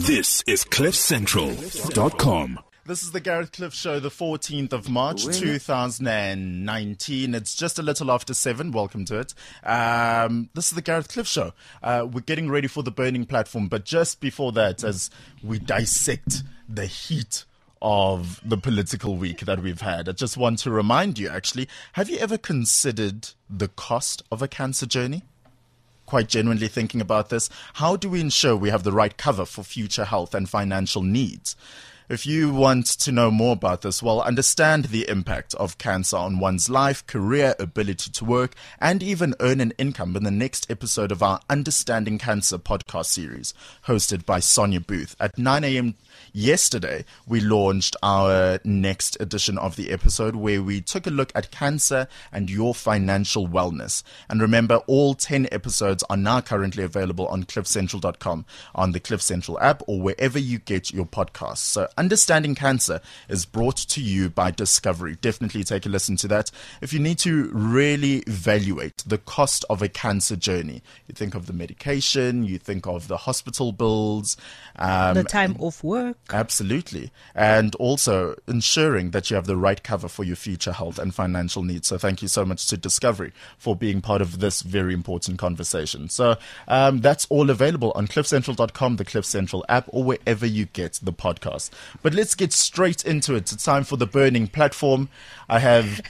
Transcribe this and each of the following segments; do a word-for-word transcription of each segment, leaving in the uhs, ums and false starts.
This is cliff central dot com. This is the Gareth Cliff Show, the fourteenth of March, two thousand nineteen. It's just a little after seven. Welcome to it. Um, this is the Gareth Cliff Show. Uh, we're getting ready for the burning platform, but just before that, as we dissect the heat of the political week that we've had, I just want to remind you, actually, have you ever considered the cost of a cancer journey? Quite genuinely thinking about this. How do we ensure we have the right cover for future health and financial needs? If you want to know more about this, well, understand the impact of cancer on one's life, career, ability to work, and even earn an income in the next episode of our Understanding Cancer podcast series, hosted by Sonia Booth. At nine a.m. yesterday, we launched our next edition of the episode where we took a look at cancer and your financial wellness. And remember, all ten episodes are now currently available on cliff central dot com, on the Cliff Central app, or wherever you get your podcasts. So Understanding Cancer is brought to you by Discovery. Definitely take a listen to that. If you need to really evaluate the cost of a cancer journey, you think of the medication, you think of the hospital bills, um, the time off work. Absolutely. And also ensuring that you have the right cover for your future health and financial needs. So thank you so much to Discovery for being part of this very important conversation. So um, that's all available on cliff central dot com, the Cliff Central app, or wherever you get the podcast. But let's get straight into it. It's time for the burning platform. I have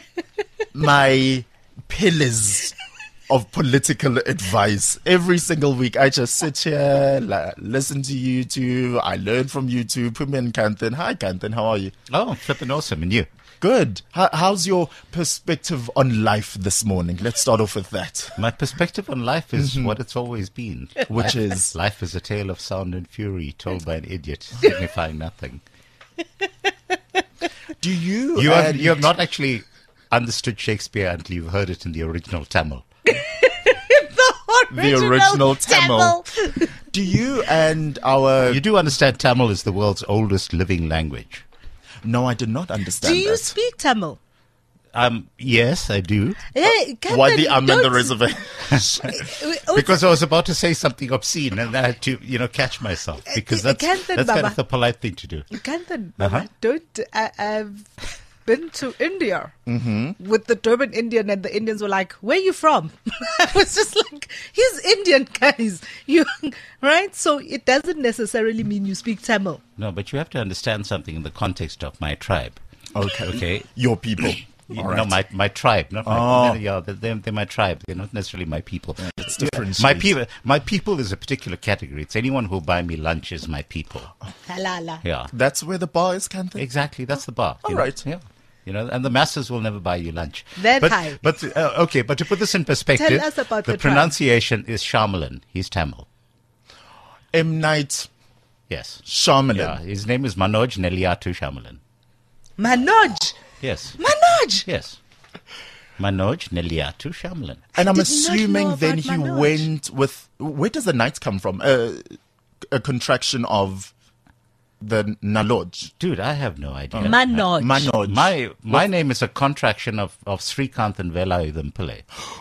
my pillars of political advice. Every single week, I just sit here, la- listen to you two. I learn from you two. Put me in Kanthan. Hi, Kanthan. How are you? Oh, flipping awesome. And you? Good. How, how's your perspective on life this morning? Let's start off with that. My perspective on life is mm-hmm. what it's always been. Which life, is? Life is a tale of sound and fury told by an idiot, signifying nothing. Do you... You have, you have not actually understood Shakespeare until you've heard it in the original Tamil. the, original the original Tamil. Tamil. Do you and our... You do understand Tamil is the world's oldest living language. No, I did not understand Do you that. speak Tamil? Um, yes, I do. Hey, Why the I'm in the reservation? Because I was about to say something obscene and I had to, you know, catch myself. Because that's, Kanthan, that's kind Baba. of the polite thing to do. Kanthan, Uh-huh. Baba, don't... I, I've been to India Mm-hmm. with the Durban Indian, and the Indians were like, where are you from? I was just like, he's Indian, guys. You, right? So it doesn't necessarily mean you speak Tamil. No, but you have to understand something in the context of my tribe. Okay. Okay. Your people. You All know, right. my my tribe, not my, Oh. yeah, they're, they're my tribe. They're not necessarily my people. Yeah, it's different. My streets. people, my people is a particular category. It's anyone who buy me lunch is my people. Halala. Yeah, That's where the bar is, Kanthan? exactly. That's the bar. All you know? right. Yeah. You know, and the masses will never buy you lunch. That but, high. But uh, okay, but to put this in perspective, Tell us about the, the tribe. pronunciation is Shyamalan. He's Tamil. M. Night Yes. Shyamalan. Yeah. His name is Manoj Nelliyathu Shyamalan. Manoj. Yes. Manoj. Yes. Manoj Nelliyathu Shyamalan. And I'm did not assuming know then about he Manoj. went with... Where does the night come from? Uh, a contraction of the Naloj. Dude, I have no idea. Manoj. Manoj. My my name is a contraction of, of Srikanthan Velayudham Pillai.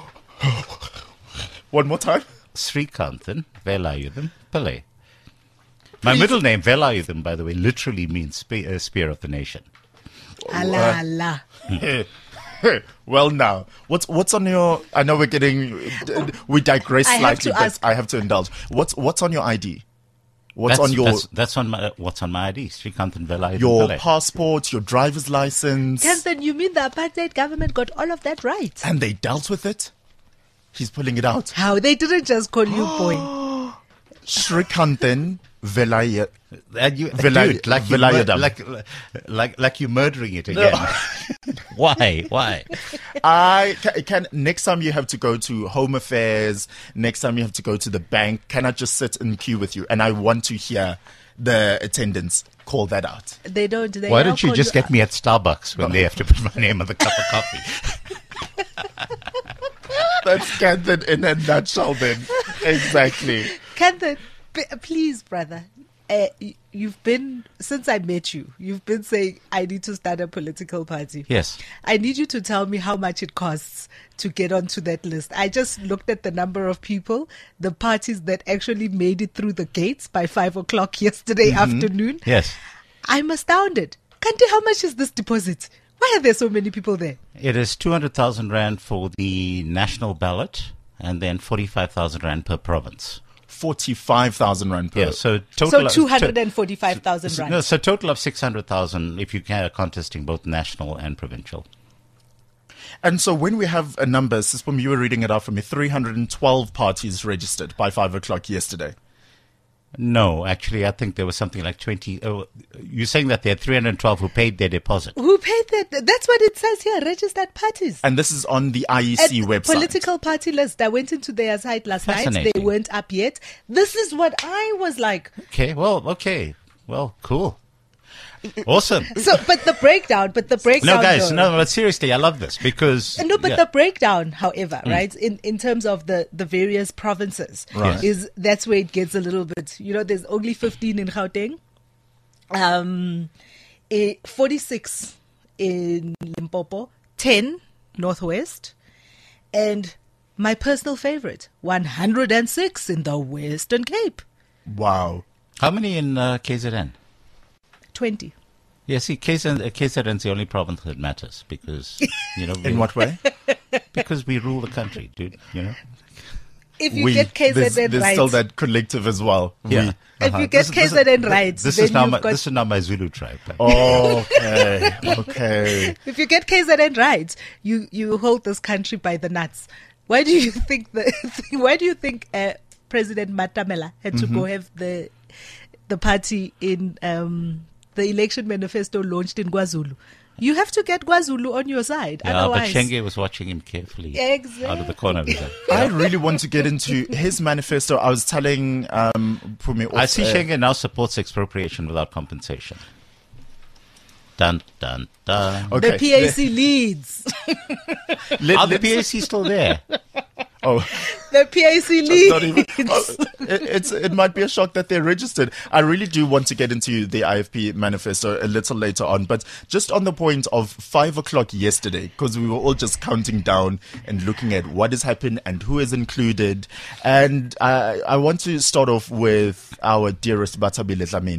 One more time. Srikanthan Velayudham Pillai. My middle name, Velayudham, by the way, literally means spe- uh, spear of the nation. Halala. Well, now, what's what's on your... I know we're getting... We digress I have slightly, to but ask- I have to indulge. What's what's on your I D? What's that's, on your that's, that's on my what's on my I D, Srikanthan Velayudham your Pillai. passport, your driver's license? Kanthan, you mean the apartheid government got all of that right? And they dealt with it? He's pulling it out. How? They didn't just call you boy. Srikanthan Velayudham. And you, Velay- dude, like, you mur- Velayudham. like, like, like you're murdering it again. Why? Why? I can, can next time you have to go to Home Affairs, next time you have to go to the bank, can I just sit in queue with you? And I want to hear the attendants call that out. They don't. They Why now don't you call just get me at Starbucks when they have to put my name on the cup of coffee? That's Kanthan in a nutshell then. Exactly. Kanthan, p- please, brother. uh, y- you've been, since I met you, you've been saying, I need to start a political party. Yes. I need you to tell me how much it costs to get onto that list. I just looked at the number of people, the parties that actually made it through the gates by five o'clock yesterday afternoon. Yes. I'm astounded. Kanti, how much is this deposit? Why are there so many people there? It is two hundred thousand rand for the national ballot and then forty-five thousand rand per province. forty-five thousand rand per. Yeah, so total. So two hundred forty-five thousand so, rand. No, so total of six hundred thousand if you are contesting both national and provincial. And so when we have a number, Sispum, you were reading it out for me, three hundred twelve parties registered by five o'clock yesterday. No, actually, I think there was something like twenty. Oh, you're saying that there are three hundred twelve who paid their deposit. Who paid that? That's what it says here, registered parties. And this is on the I E C At website. Political party list. I went into their site last night. They Fascinating. weren't up yet. This is what I was like. Okay, well, okay. Well, cool. Awesome. So, but the breakdown, but the breakdown. No, guys, though- no, but seriously, I love this because. No, but yeah. the breakdown, however, right, in, in terms of the, the various provinces, Right. is that's where it gets a little bit, you know, there's only fifteen in Gauteng, um, eh, forty-six in Limpopo, ten Northwest, and my personal favorite, one hundred six in the Western Cape, Wow. How many in uh, K Z N? twenty. Yeah, see, K Z N, uh, K Z N is the only province that matters because, you know, we, In what way? because we rule the country, dude, you know? If you We- get K Z N there's, there's right, still that collective as well. Yeah. if Uh-huh. you get This- K this- Z N right, This then is now you've my, got this is now my Zulu tribe. Okay. Okay. If you get K Z N right, you, you hold this country by the nuts. Why do you think the Why do you think uh, President Matamela had to go have the the party in um, the election manifesto launched in KwaZulu? You have to get KwaZulu on your side. Yeah, but Otherwise, Shenge was watching him carefully Exactly. out of the corner of his eye. I really want to get into his manifesto. I was telling um, Pumi I see off air- Shenge now supports expropriation without compensation. Dun, dun, dun. Okay. the P A C leads. Let- Are the let's- P A C still there? Oh, The P A C not even. leads. Oh, it, it's it might be a shock that they're registered. I really do want to get into the I F P manifesto a little later on, but just on the point of five o'clock yesterday, because we were all just counting down and looking at what has happened and who is included, and I I want to start off with our dearest Batabile Dlamini,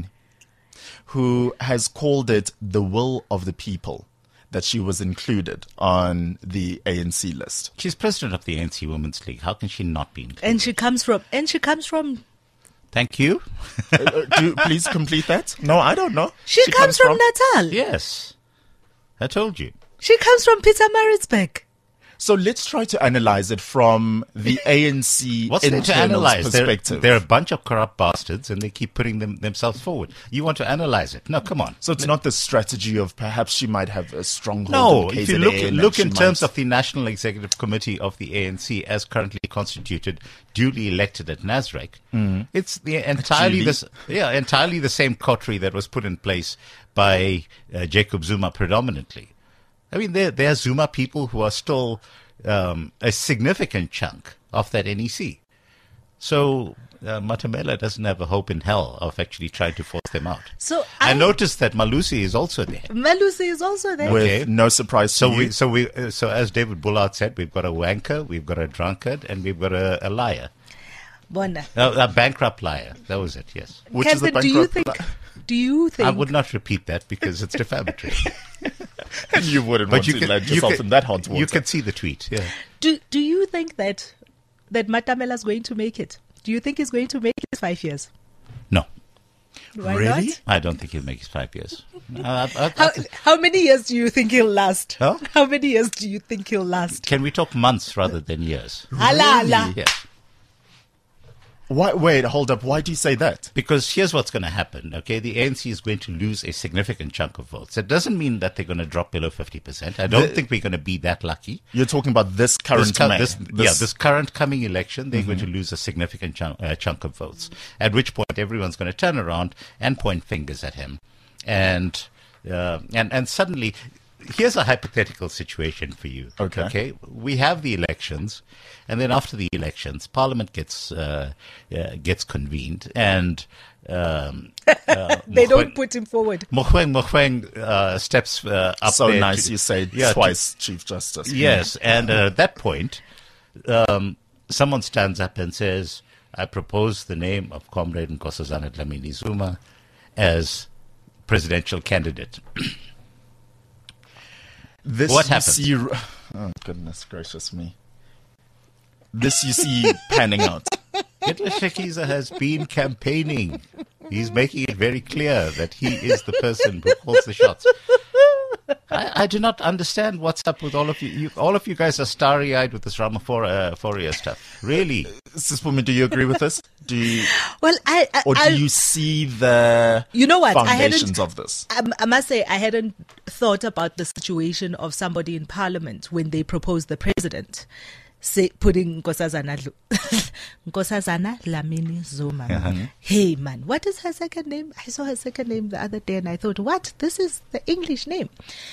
who has called it the will of the people that she was included on the A N C list. She's president of the A N C Women's League. How can she not be included? And she comes from. And she comes from. Thank you. Uh, uh, do you please complete that? No, I don't know. She, comes, from, Natal. Yes. I told you. She comes from Peter Maritzburg. So let's try to analyze it from the A N C What's there to internals analyze? They're, perspective. they're a bunch of corrupt bastards and they keep putting them, themselves forward. You want to analyze it? No, come on. so it's not the strategy of perhaps she might have a stronghold. No, in if you K Z N look, and look she in terms might- of the National Executive Committee of the A N C as currently constituted, duly elected at Nasrec, it's the entirely Duly? this, yeah, entirely the same coterie that was put in place by uh, Jacob Zuma predominantly. I mean, there, there are Zuma people who are still um, a significant chunk of that N E C. So uh, Matamela doesn't have a hope in hell of actually trying to force them out. So I, I, noticed that Malusi is also there. Malusi is also there. with Okay. no surprise So to you. we, so we, uh, so as David Bullard said, we've got a wanker, we've got a drunkard, and we've got a, a liar, Bona. a, a bankrupt liar. That was it. Yes, Which is the Captain, do you think? bankrupt Do you think? I would not repeat that because it's defamatory. And you wouldn't want to land yourself can, in that hot water. you can see the tweet. Yeah, Do Do you think that that Matamela's going to make it? Do you think he's going to make it five years? no, Why Really? not? I don't think he'll make it five years. Uh, I- I- How, I- how many years do you think he'll last? Huh? How many years do you think he'll last? can we talk months rather than years? Ala, ala. Yes. Why, wait, hold up. Why do you say that? Because here's what's going to happen, okay? The A N C is going to lose a significant chunk of votes. It doesn't mean that they're going to drop below fifty percent. I don't The- think we're going to be that lucky. You're talking about this current This, cur- May. this- yeah, this current coming election, they're going to lose a significant chunk, uh, chunk of votes. At which point, everyone's going to turn around and point fingers at him, and uh, and and suddenly, here's a hypothetical situation for you. Okay. Okay. We have the elections, and then after the elections, Parliament gets uh, uh, gets convened, and um, uh, They don't Mogoeng- put him forward. Mogoeng Mogoeng uh, steps uh, up So there nice to- you say yeah, to- twice, Chief Justice. Yes, and uh, at that point, um, someone stands up and says, I propose the name of Comrade Nkosazana Dlamini Zuma as presidential candidate. This What you happened? see, oh, goodness gracious me. This you see panning out. Hitler Shekiza has been campaigning. He's making it very clear that he is the person who calls the shots. I, I do not understand what's up with all of you. you all of you guys are starry-eyed with this Ramaphoria stuff. Really? Sispumi, do you agree with this? Do you, Well, I, I or do I, you see the You know what? I foundations hadn't- of this? I, I must say, I hadn't thought about the situation of somebody in Parliament when they proposed the president, say, putting Nkosazana Dlu- Nkosazana Dlamini Zuma. Uh-huh. Hey, man, what is her second name? I saw her second name the other day, and I thought, what? This is the English name.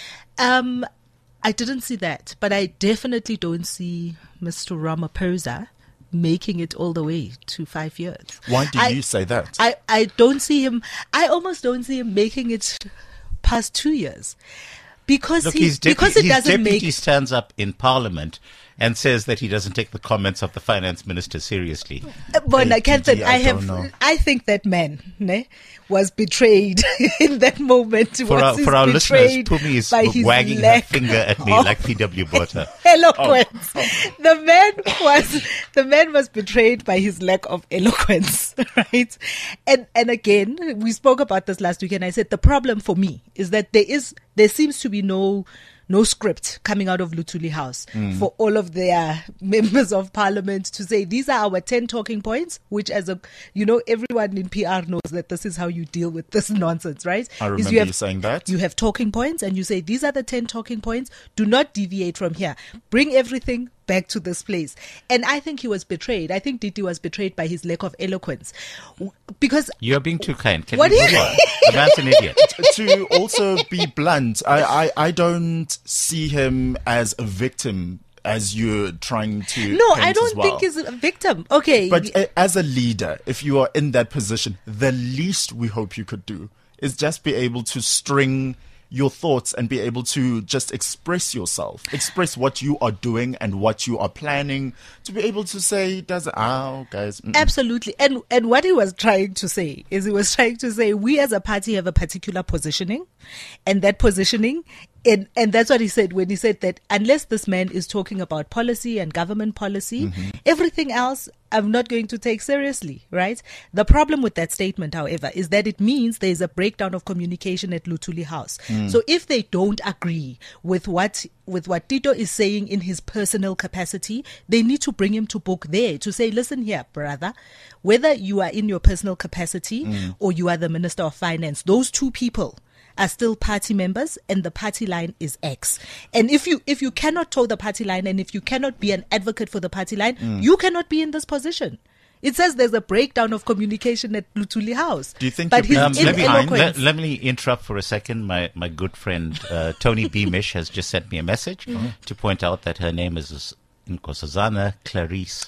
Um, I didn't see that, but I definitely don't see Mister Ramaphosa making it all the way to five years. Why do I- you say that? I, I don't see him, I almost don't see him making it past two years. Because, Look, he, his, depu- because it his doesn't deputy make... stands up in Parliament and says that he doesn't take the comments of the finance minister seriously. But Hey, Captain, Gigi, I I have, don't know. I think that man ne, was betrayed in that moment. For was our, he's for our listeners, betrayed Pumi is by his wagging her lack finger at me of like P W Botha. eloquence. Oh, The man was the man was betrayed by his lack of eloquence, right? And and again, we spoke about this last week, and I said the problem for me is that there is there seems to be no no script coming out of Luthuli House Mm. for all of their members of parliament to say these are our ten talking points, which as a you know everyone in P R knows that this is how you deal with this nonsense, right? I Is remember you you, have saying that. you have talking points and you say, these are the ten talking points. Do not deviate from here. Bring everything back to this place. And I think he was betrayed. I think Diti was betrayed by his lack of eloquence. W- Because You're being too kind. Can What we do you move on? The man's an idiot. To also be blunt, I, I, I don't see him as a victim as you're trying to no, paint I as don't well. think he's a victim. Okay. But uh, as a leader, if you are in that position, the least we hope you could do is just be able to string your thoughts and be able to just express yourself, express what you are doing and what you are planning, to be able to say, does oh, guys. mm-mm. Absolutely. And and what he was trying to say is he was trying to say we as a party have a particular positioning, and that positioning and and that's what he said when he said that unless this man is talking about policy and government policy, everything else I'm not going to take seriously, right? The problem with that statement, however, is that it means there's a breakdown of communication at Luthuli House. So if they don't agree with what with what Tito is saying in his personal capacity, they need to bring him to book there to say, listen here, brother, whether you are in your personal capacity or you are the Minister of Finance, those two people are still party members and the party line is X. And if you if you cannot toe the party line and if you cannot be an advocate for the party line, you cannot be in this position. It says there's a breakdown of communication at Luthuli House. Do you think but you're his being Um, let, me, ineloquent. let, let me interrupt for a second. My my good friend uh, Tony Beamish has just sent me a message to point out that her name is Nkosazana Clarice.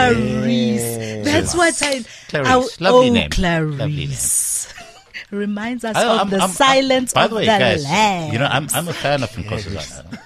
Clarice. That's what I... Clarice. I- Lovely oh, name. Clarice. Reminds us I- of I'm- the I'm- silence By of the way, the guys, land. you know I'm I'm a fan of Nkosazana.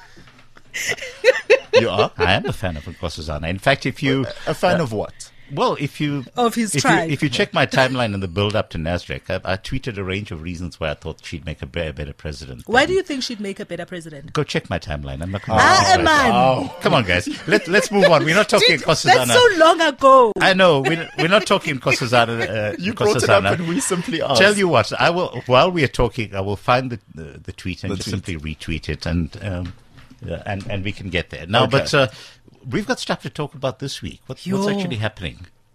You are I am a fan of Nkosazana. In fact, if you a fan of what? Well, if you Of his if tribe. you, if you check my timeline in the build up to Nasdaq, I, I tweeted a range of reasons why I thought she'd make a better, better president. Why than- do you think she'd make a better president? Go check my timeline. I'm not going Ah, to. man. Come on, guys. Let let's move on. We're not talking Dude, Nkosazana. that's so long ago. I know we're we're not talking Nkosazana. Uh, You brought it up Nkosazana. and we simply asked. Tell you what, I will while we are talking, I will find the the, the tweet and The just tweet. simply retweet it, and um, uh, and and we can get there now. Okay. But uh, we've got stuff to talk about this week. What, what's Yo. actually happening?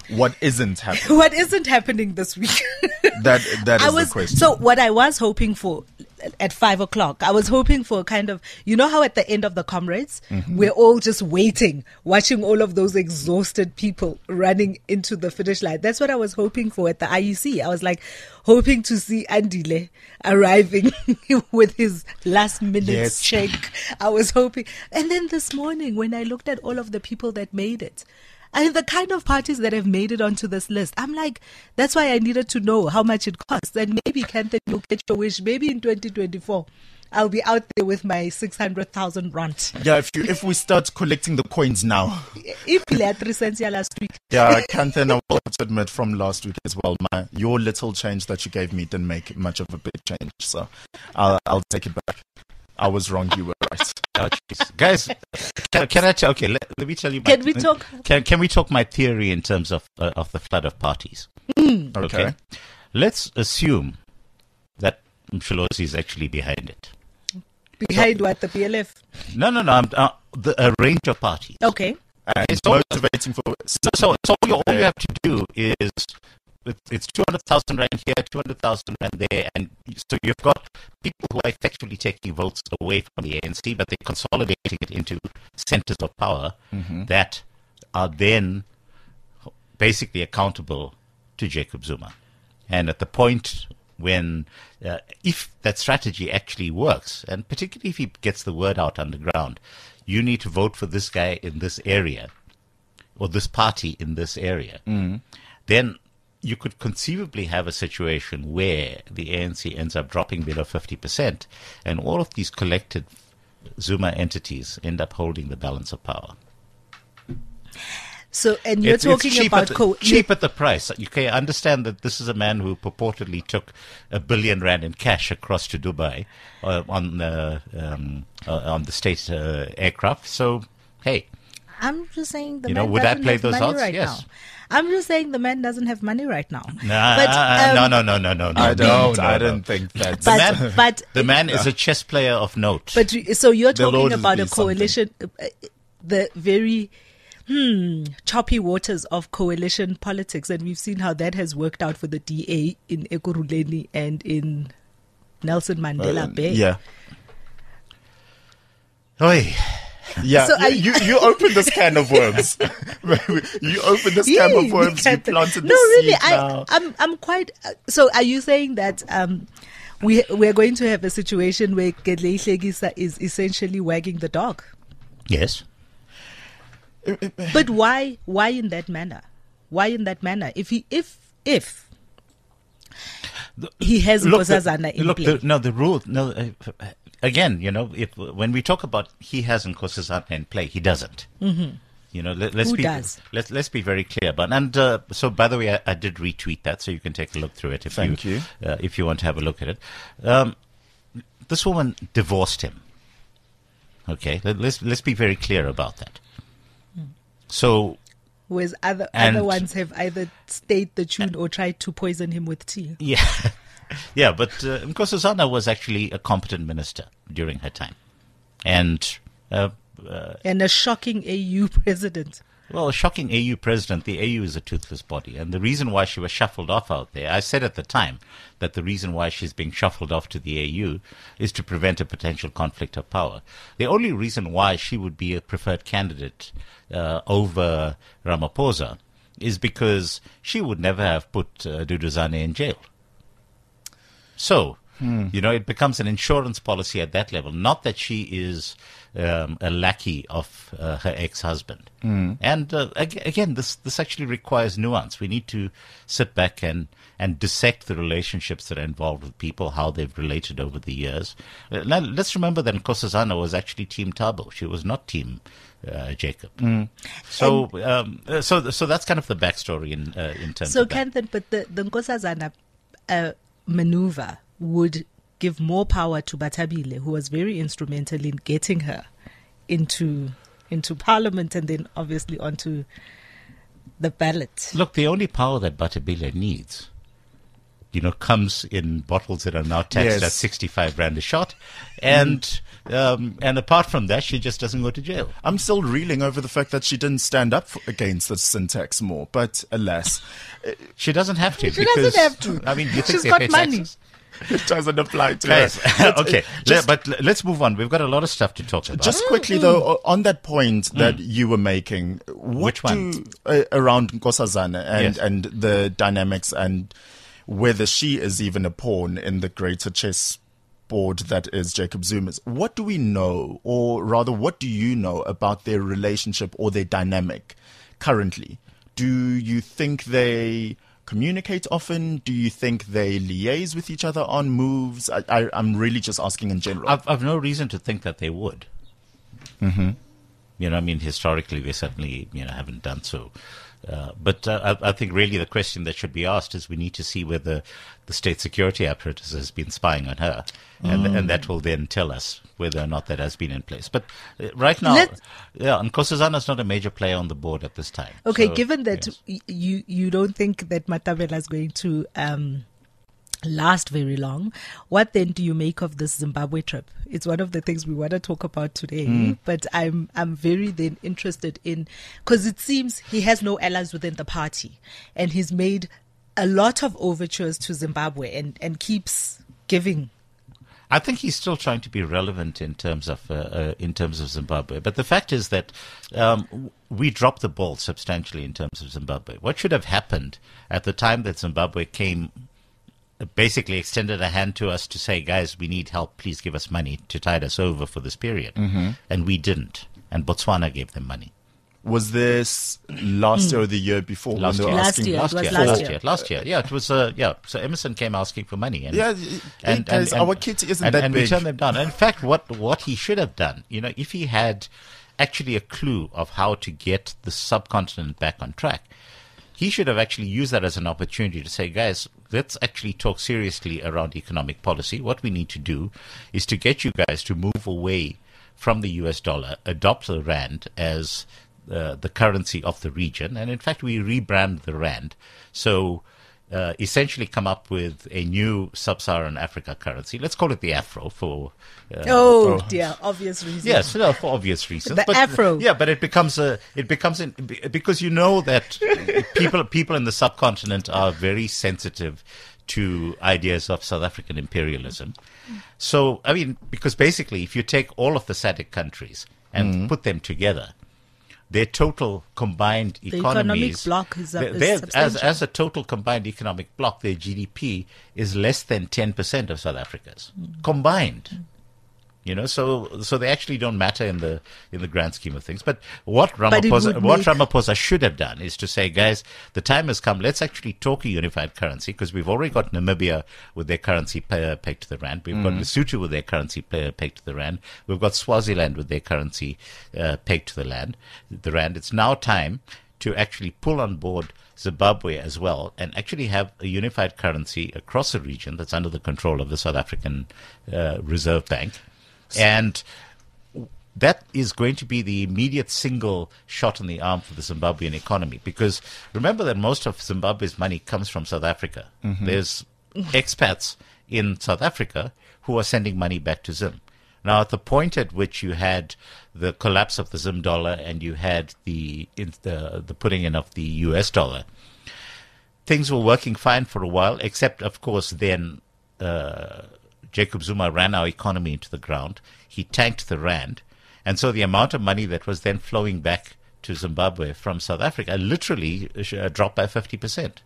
What isn't happening? What isn't happening this week? That that is I was, the question. So what I was hoping for at five o'clock, I was hoping for kind of, you know how at the end of the Comrades, Mm-hmm. we're all just waiting, watching all of those exhausted people running into the finish line. That's what I was hoping for at the I E C. I was like hoping to see Andile arriving with his last minute Yes. check. I was hoping. And then this morning when I looked at all of the people that made it, and the kind of parties that have made it onto this list, I'm like, that's why I needed to know how much it costs. And maybe, Kanthan, you'll get your wish. Maybe in twenty twenty-four, I'll be out there with my six hundred thousand rand. Yeah, if you if we start collecting the coins now. If you had three cents here last week. Yeah, Kanthan, I will have to admit from last week as well, my, your little change that you gave me didn't make much of a big change. So I'll, I'll take it back. I was wrong, you were right. Oh, jeez. Guys, can, can I tell? Okay, let, let me tell you. Can my, we talk? Can, can we talk my theory in terms of uh, of the flood of parties? Okay. Let's assume that Msholozi is actually behind it. Behind what? The P L F? No, no, no. I'm, uh, the, a range of parties. Okay. And It's all- motivating for. So, so, so all, you, all you have to do is it- it's two hundred thousand rand here, two hundred thousand rand there, and so you've got people who are effectively taking votes away from the A N C, but they're consolidating it into centers of power that are then basically accountable to Jacob Zuma. And at the point when, uh, if that strategy actually works, and particularly if he gets the word out underground, you need to vote for this guy in this area, or this party in this area, then you could conceivably have a situation where the A N C ends up dropping below fifty percent, and all of these collected Zuma entities end up holding the balance of power. So, and you're It's- it's talking cheap about at the, co- cheap at the price. You can understand that this is a man who purportedly took a billion rand in cash across to Dubai uh, on the um, uh, on the state uh, aircraft. So, hey, I'm just saying the You man know, would I doesn't play have those money odds? right Yes. now. I'm just saying the man doesn't have money right now. nah, But, um, no, no, no, no, no, no. I don't. no, no, I no. don't think that. But, man- but, The man is a chess player of note. but you- so you're There'll talking always about be a coalition, uh, uh, the very hmm, choppy waters of coalition politics, and we've seen how that has worked out for the D A in Ekurhuleni and in Nelson Mandela Uh, Bay. yeah. Oi. Yeah, So you, I- you, you opened this can of worms. You opened this can of Yee, worms. You Captain. planted the no, really, seed I, now. I'm, I'm quite. Uh, so, are you saying that um, we we're going to have a situation where Gedlei Hlekisa is essentially wagging the dog? Yes. But why? Why in that manner? Why in that manner? If he, if if he has Look, the- Nkosazana in look, play, the, no, the rule, no, uh, again, you know, if when we talk about he has Nkosazana in play, he doesn't. Mm-hmm. You know, let, let's Who be does? let's let's be very clear about. And uh, so, by the way, I, I did retweet that, so you can take a look through it if Thank you, you. Uh, if you want to have a look at it. Um, this woman divorced him. Okay, let, let's let's be very clear about that. So whereas other and- other ones have either stayed the tune or tried to poison him with tea. yeah, yeah, but uh, Nkosazana was actually a competent minister during her time, and. Uh, uh, And a shocking A U president. Well, a shocking A U president. The A U is a toothless body. And the reason why she was shuffled off out there, I said at the time that the reason why she's being shuffled off to the A U is to prevent a potential conflict of power. The only reason why she would be a preferred candidate uh, over Ramaphosa is because she would never have put uh, Duduzane in jail. So, you know, it becomes an insurance policy at that level. Not that she is um, a lackey of uh, her ex-husband. And uh, ag- again, this this actually requires nuance. We need to sit back and, and dissect the relationships that are involved with people, how they've related over the years. Uh, now, let's remember that Nkosazana was actually Team Thabo. She was not Team uh, Jacob. So, um, uh, so, so that's kind of the backstory in uh, in terms So, of that. Kanthan, but the, the Nkosazana uh, maneuver would give more power to Batabile, who was very instrumental in getting her into into parliament and then obviously onto the ballot. Look, the only power that Batabile needs you know, comes in bottles that are now taxed Yes. at sixty-five rand a shot. And um, and apart from that, she just doesn't go to jail. I'm still reeling over the fact that she didn't stand up for, against the sin tax more, but alas, She doesn't have to. She because, doesn't have to. I mean, you think She's they got pay money. taxes? it doesn't apply to Guys, her. okay, Just- le- but l- let's move on. We've got a lot of stuff to talk about. Just quickly though, o- on that point that you were making, what Which one? do, uh, around Nkosazana and Yes. and the dynamics and whether she is even a pawn in the greater chess board that is Jacob Zuma's. What do we know, or rather, what do you know about their relationship or their dynamic currently? Do you think they communicate often? Do you think they liaise with each other on moves? I, I, I'm really just asking in general. I've, I've no reason to think that they would. Mm-hmm. You know, I mean, historically, they certainly, you know, haven't done so. Uh, but uh, I, I think really the question that should be asked is we need to see whether the state security apparatus has been spying on her. And, and that will then tell us whether or not that has been in place. But uh, right now, Let's- yeah, and Nkosazana is not a major player on the board at this time. Okay, So, given that yes. y- you you don't think that Matabela is going to um, last very long, what then do you make of this Zimbabwe trip? It's one of the things we want to talk about today, but I'm I'm very then interested in, because it seems he has no allies within the party, and he's made a lot of overtures to Zimbabwe and and keeps giving. I think he's still trying to be relevant in terms of uh, uh, in terms of Zimbabwe. But the fact is that um, w- we dropped the ball substantially in terms of Zimbabwe. What should have happened at the time that Zimbabwe came, uh, basically extended a hand to us to say, guys, we need help. Please give us money to tide us over for this period. Mm-hmm. And we didn't. And Botswana gave them money. Was this last year or the year before? Last when they year. were Last asking year. It Last was year, last last year. year, last year. Yeah, it was. Uh, yeah, so Emerson came asking for money, and Yeah, hey, guys, our kitty isn't and, that and we big. turned them down. And in fact, what what he should have done, you know, if he had actually a clue of how to get the subcontinent back on track, he should have actually used that as an opportunity to say, guys, let's actually talk seriously around economic policy. What we need to do is to get you guys to move away from the U S dollar, adopt the rand as uh, the currency of the region, and in fact, we rebrand the rand. So uh, essentially come up with a new sub-Saharan Africa currency. Let's call it the Afro for... Uh, Oh, dear, obvious reasons. Yes, no, for obvious reasons. The but, Afro. Yeah, but it becomes a it becomes in, because you know that people people in the subcontinent are very sensitive to ideas of South African imperialism. So, I mean, because basically, if you take all of the S A D C countries and put them together, their total combined The economic economies, block is, uh, they're- is they're- as substantial. as a total combined economic block, their G D P is less than ten percent of South Africa's combined. You know, so so they actually don't matter in the in the grand scheme of things. But what it Ramaphosa would what make- Ramaphosa should have done is to say, guys, the time has come. Let's actually talk a unified currency, because we've already got Namibia with their currency pe- pegged to the rand. We've got Lesotho with their currency pe- pegged to the rand. We've got Swaziland with their currency uh, pegged to the land, the rand. It's now time to actually pull on board Zimbabwe as well, and actually have a unified currency across the region that's under the control of the South African uh, Reserve Bank. And that is going to be the immediate single shot in the arm for the Zimbabwean economy. Because remember that most of Zimbabwe's money comes from South Africa. There's expats in South Africa who are sending money back to Zim. Now, at the point at which you had the collapse of the Zim dollar and you had the in, the, the putting in of the U S dollar, things were working fine for a while, except, of course, then uh, Jacob Zuma ran our economy into the ground. He tanked the rand. And so the amount of money that was then flowing back to Zimbabwe from South Africa literally uh, dropped by fifty percent.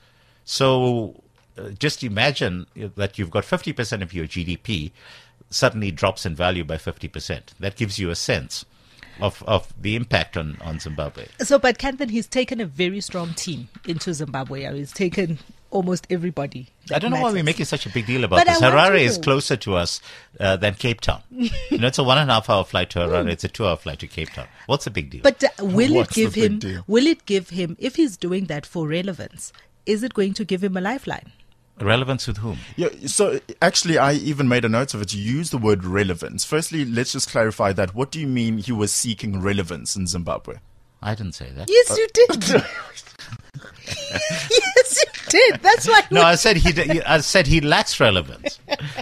So uh, just imagine that you've got fifty percent of your G D P suddenly drops in value by fifty percent. That gives you a sense of, of the impact on, on Zimbabwe. So, but Kanthan, he's taken a very strong team into Zimbabwe. He's taken almost everybody. I that don't know why we're matters. making such a big deal about But this. I want Harare to is know. closer to us uh, than Cape Town. you know, it's a one and a half hour flight to Harare. It's a two hour flight to Cape Town. What's the big deal? But uh, will it What's the give big him? deal? Will it give him? If he's doing that for relevance, is it going to give him a lifeline? Relevance with whom? Yeah, so actually, I even made a note of it. You use the word relevance. Firstly, let's just clarify that. What do you mean he was seeking relevance in Zimbabwe? I didn't say that. Yes, you did. yes, you did. That's why. No, I said he. d- I said he lacks relevance.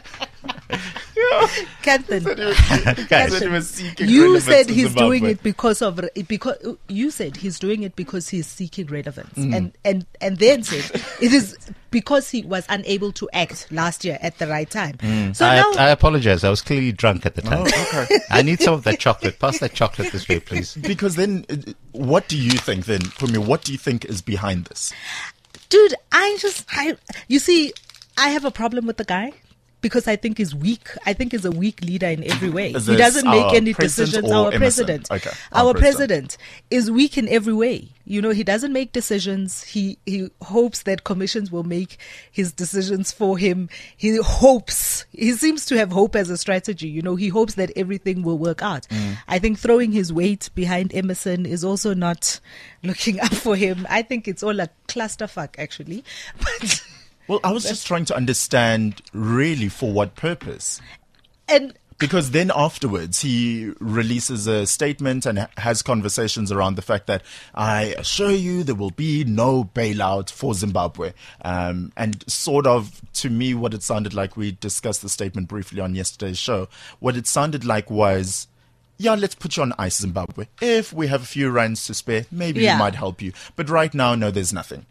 Canton. Guys, he was seeking You relevance said in he's doing Zimbabwe. it because of re- because you said he's doing it because he's seeking relevance, Mm. and and and then said it is because he was unable to act last year at the right time. So I, now I apologize. I was clearly drunk at the time. Oh, okay. I need some of that chocolate. Pass that chocolate this way, please. Because then, uh, what do you think then, Pumi? What do you think is behind this? dude, I just, I, you see, I have a problem with the guy because I think he's weak. I think he's a weak leader in every way. Is He this doesn't make our any president decisions. or Our Emerson? president, Okay, our our president. president is weak in every way. You know, he doesn't make decisions. He he hopes that commissions will make his decisions for him. He hopes. He seems to have hope as a strategy. You know, he hopes that everything will work out. Mm. I think throwing his weight behind Emerson is also not looking up for him. I think it's all a clusterfuck, actually. But Well, I was just trying to understand really for what purpose. and Because then afterwards he releases a statement and ha- has conversations around the fact that I assure you there will be no bailout for Zimbabwe. Um, and sort of, to me, what it sounded like, we discussed the statement briefly on yesterday's show, what it sounded like was, yeah, let's put you on ice, Zimbabwe. If we have a few rands to spare, maybe Yeah. we might help you. But right now, no, there's nothing.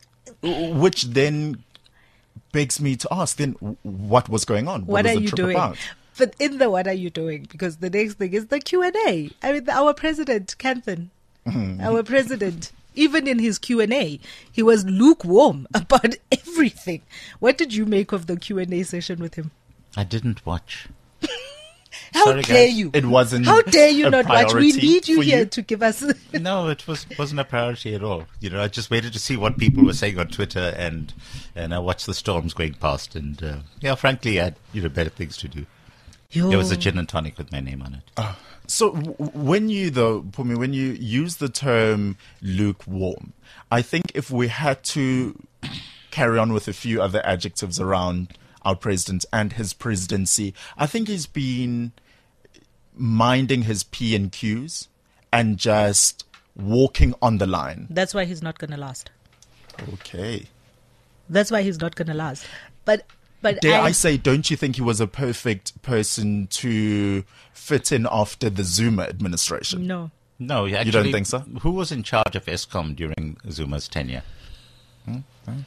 Which then begs me to ask, then what was going on? what was are the you trip doing? about? But in the what are you doing? Because the next thing is the Q and A. I mean, the, our president, Canton, Mm-hmm. our president, even in his Q and A, he was lukewarm about everything. What did you make of the Q and A session with him? I didn't watch. How Sorry, dare guys. you? It wasn't How dare you a not watch? We priority need you for here you? to give us. No, it was wasn't a priority at all. You know, I just waited to see what people were saying on Twitter, and and I watched the storms going past. And uh, yeah, frankly, I had you know better things to do. Yo. There was a gin and tonic with my name on it. So w- when you, though, Pumi, when you use the term lukewarm, I think if we had to carry on with a few other adjectives around our president and his presidency, I think he's been minding his P and Qs and just walking on the line. That's why he's not going to last. Okay. That's why he's not going to last. But but Dare I, I say, don't you think he was a perfect person to fit in after the Zuma administration? no. No, actually, think so? Who was in charge of ESCOM during Zuma's tenure? It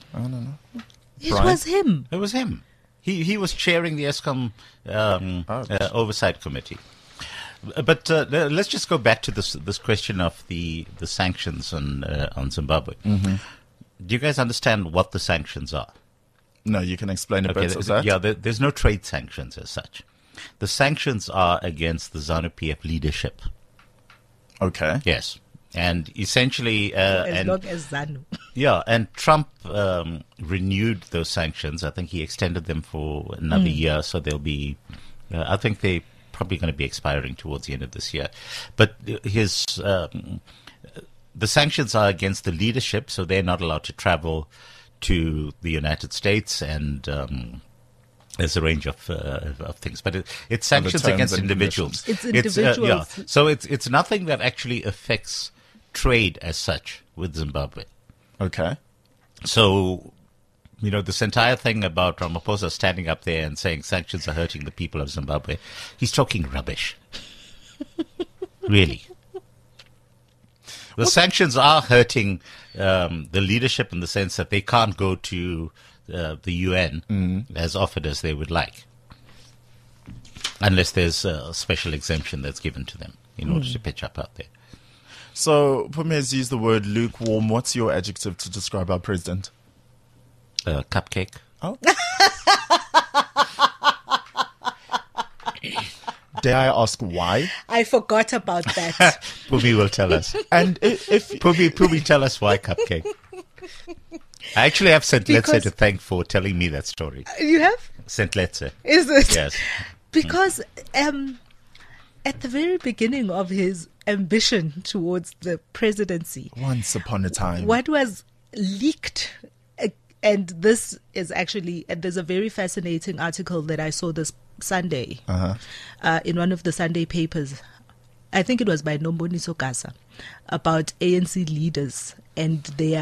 Brian? was him. It was him. He he was chairing the ESCOM um, Oh. uh, oversight committee. But uh, le- let's just go back to this this question of the, the sanctions on uh, on Zimbabwe. Mm-hmm. Do you guys understand what the sanctions are? No, you can explain a bit th- of that. yeah, there, there's no trade sanctions as such. The sanctions are against the ZANU-P F leadership. Okay. Yes, and essentially, uh, As and long as Zanu. yeah, and Trump um, renewed those sanctions. I think he extended them for another year, so they'll be. Uh, I think they probably going to be expiring towards the end of this year. But his um, the sanctions are against the leadership, so they're not allowed to travel to the United States, and um, there's a range of uh, of things. But it, it's sanctions terms against and individuals. It's uh, individuals. yeah. So it's it's nothing that actually affects trade as such with Zimbabwe. Okay. So, you know, this entire thing about Ramaphosa standing up there and saying sanctions are hurting the people of Zimbabwe, he's talking rubbish. Really. The sanctions are hurting um, the leadership in the sense that they can't go to uh, the U N as often as they would like, unless there's a special exemption that's given to them in order to pitch up out there. So, Pumi has used the word lukewarm. What's your adjective to describe our president? Uh, cupcake. Oh. Dare I ask why? I forgot about that. Pumi will tell us. And if, if Pumi, Pumi, tell us why cupcake. I actually have Saint Letze Because- to thank for telling me that story. You have? Saint Letze. Is it? Yes. Because um, at the very beginning of his ambition towards the presidency, once upon a time, what was leaked, uh, and this is actually, and there's a very fascinating article that I saw this Sunday Uh-huh. uh, in one of the Sunday papers. I think it was by Nomboniso Gasa, about A N C leaders and their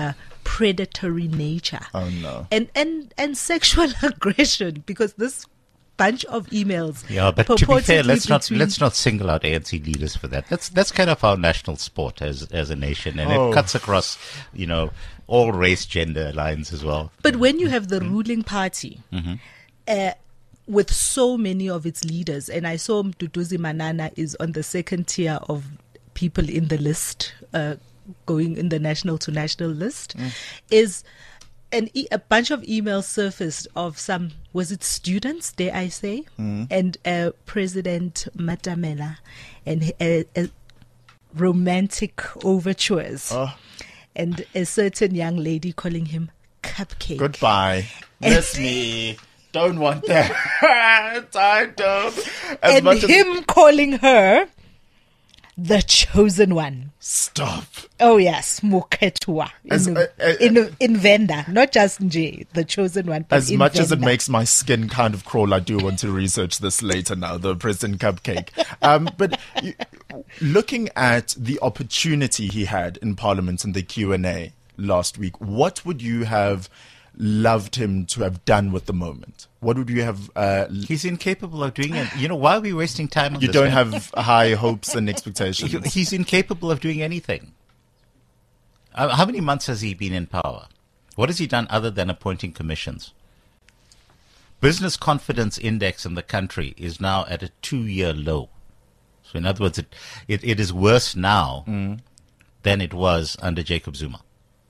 predatory nature. Oh, no. And and and sexual aggression, because this bunch of emails. Yeah, but to be fair, purportedly let's not between- let's not single out A N C leaders for that. That's that's kind of our national sport as as a nation, and Oh. it cuts across, you know, all race, gender lines as well. But when you have the ruling party uh, with so many of its leaders, and I saw Mduduzi Manana is on the second tier of people in the list, uh, going in the national to national list, is an e- a bunch of emails surfaced of some, was it students, dare I say, and uh, President Matamela, and uh, uh, romantic overtures. Oh. And a certain young lady calling him Cupcake. Goodbye. Miss me. Don't want that. I don't. As And much as him calling her the chosen one. stop. Oh yes, Muketwa. As- In, uh, uh, in, in Venda, not just Nje, the chosen one. But As in much as it Venda. makes my skin kind of crawl, I do want to research this later now, the President Cupcake. Um, but you, looking at the opportunity he had in Parliament in the Q and A last week, what would you have loved him to have done with the moment? What would you have... Uh, He's incapable of doing it. You know, why are we wasting time on you this? don't man? have high hopes and expectations. He- He's incapable of doing anything. Uh, How many months has he been in power? What has he done other than appointing commissions? Business confidence index in the country is now at a two-year low. So in other words, it, it, it is worse now than it was under Jacob Zuma.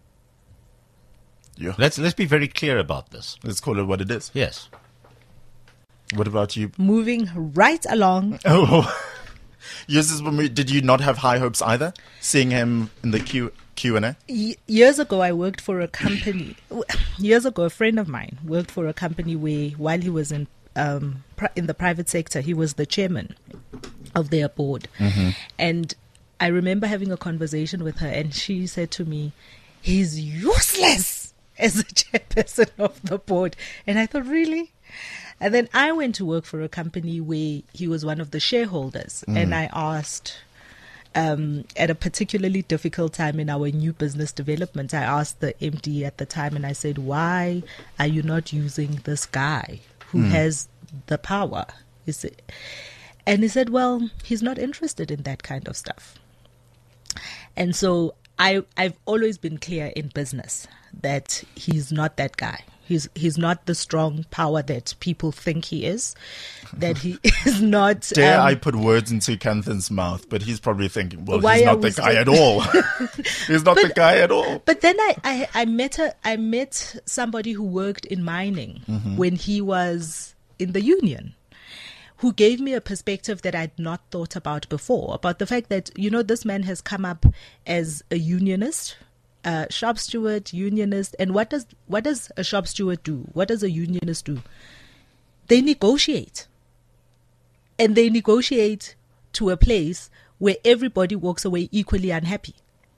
Yeah. Let's let's be very clear about this. Let's call it what it is. Yes. What about you? Moving right along. Oh, yes, this one, did you not have high hopes either? Seeing him in the Q Q and A. Y- years ago, I worked for a company. Years ago, a friend of mine worked for a company where, while he was in um, pri- in the private sector, he was the chairman of their board. And I remember having a conversation with her, and she said to me, "He's useless as the chairperson of the board." And I thought, really? And then I went to work for a company where he was one of the shareholders, and I asked. Um, at a particularly difficult time in our new business development, I asked the M D at the time, and I said, "Why are you not using this guy who has the power?" He said, and he said, "Well, he's not interested in that kind of stuff." And so I, I've always been clear in business that he's not that guy. He's he's not the strong power that people think he is. That he is not. Dare um, I put words into Kanthan's mouth, but he's probably thinking, well, Why he's are not we the guy still- at all. He's not the guy at all. But then I, I, I met a, I met somebody who worked in mining when he was in the union, who gave me a perspective that I'd not thought about before, about the fact that, you know, this man has come up as a unionist, uh, shop steward, unionist. And what does what does a shop steward do? What does a unionist do? They negotiate. And they negotiate to a place where everybody walks away equally unhappy.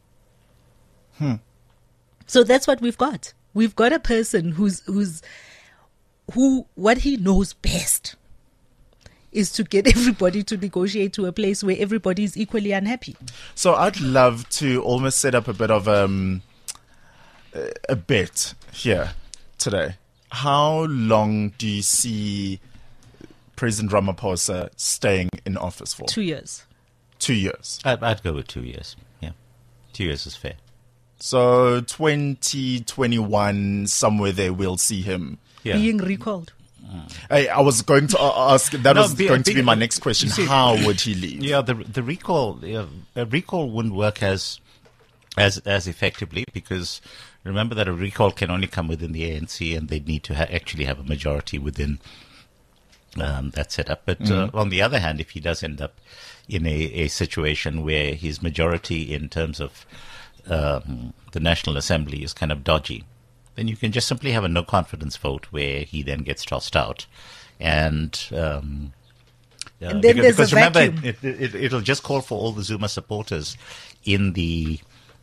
So that's what we've got. We've got a person who's who's who what he knows best is to get everybody to negotiate to a place where everybody is equally unhappy. So I'd love to almost set up a bit of um, a bet here today. How long do you see President Ramaphosa staying in office for? Two years. Two years. I'd, I'd go with two years. Yeah. Two years is fair. So twenty twenty-one, somewhere there, we'll see him. Yeah. Being recalled. Hey, I was going to a- ask, that No, was be- going to be- be my next question. you see- How would he leave? Yeah, the the recall yeah, a recall wouldn't work as as as effectively, because remember that a recall can only come within the A N C, and they'd need to ha- actually have a majority within um, that setup. But uh, on the other hand, if he does end up in a, a situation where his majority in terms of um, the National Assembly is kind of dodgy, then you can just simply have a no confidence vote where he then gets tossed out. And um, uh, And then because, there's because a remember, vacuum. it, it, it, it'll just call for all the Zuma supporters in the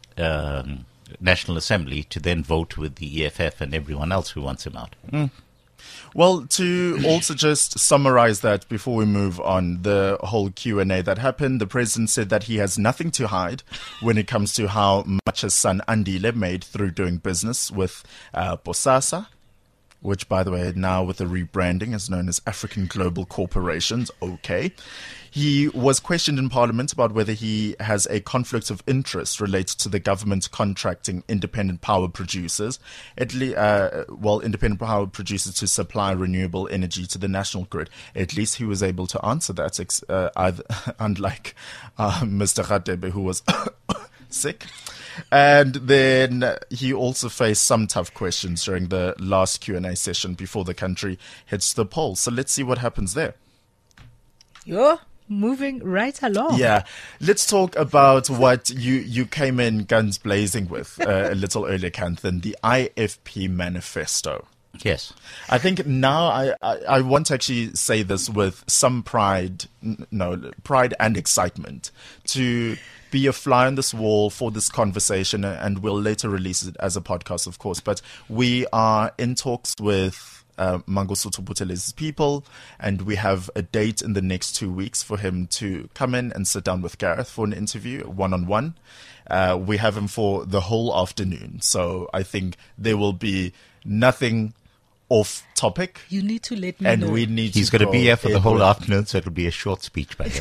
um, National Assembly to then vote with the E F F and everyone else who wants him out. Well, to also just summarize that before we move on, the whole Q and A that happened, the president said that he has nothing to hide when it comes to how much his son Andile made through doing business with uh, Bosasa, which, by the way, now with the rebranding is known as African Global Corporations. Okay. He was questioned in Parliament about whether he has a conflict of interest related to the government contracting independent power producers, at le- uh, well, independent power producers to supply renewable energy to the national grid. At least he was able to answer that, ex- uh, either, unlike uh, Mister Radebe, who was sick. And then he also faced some tough questions during the last Q and A session before the country heads to the polls. So let's see what happens there. You're moving right along. Yeah. Let's talk about what you, you came in guns blazing with uh, a little earlier, Kanthan, the I F P manifesto. Yes. I think now I, I, I want to actually say this with some pride, n- no, pride and excitement, to be a fly on this wall for this conversation, and we'll later release it as a podcast, of course. But we are in talks with uh, Mangosuthu Buthelez's people, and we have a date in the next two weeks for him to come in and sit down with Gareth for an interview, one-on-one. Uh, we have him for the whole afternoon, so I think there will be nothing off topic. You need to let me and know. we need He's to going to be here for the whole with- afternoon, so it'll be a short speech by him.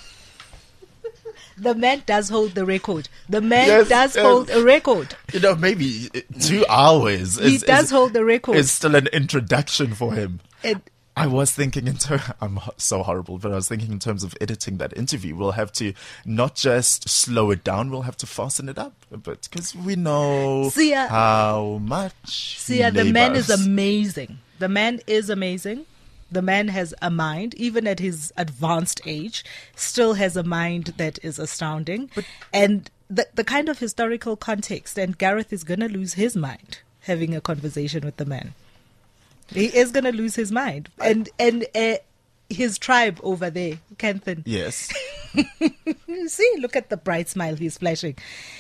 The man does hold the record. The man Yes, does yes. hold a record. You know, maybe two hours. He is, does is, hold the record. It's still an introduction for him. And I was thinking in terms, I'm ho- so horrible, but I was thinking in terms of editing that interview, we'll have to not just slow it down, we'll have to fasten it up a bit, because we know Sia- how much see, he the man is labors. amazing. The man is amazing. The man has a mind, even at his advanced age, still has a mind that is astounding. and the, the kind of historical context, and Gareth is going to lose his mind having a conversation with the man. He is going to lose his mind. And and uh, his tribe over there, Kanthan. Yes. See, look at the bright smile he's flashing.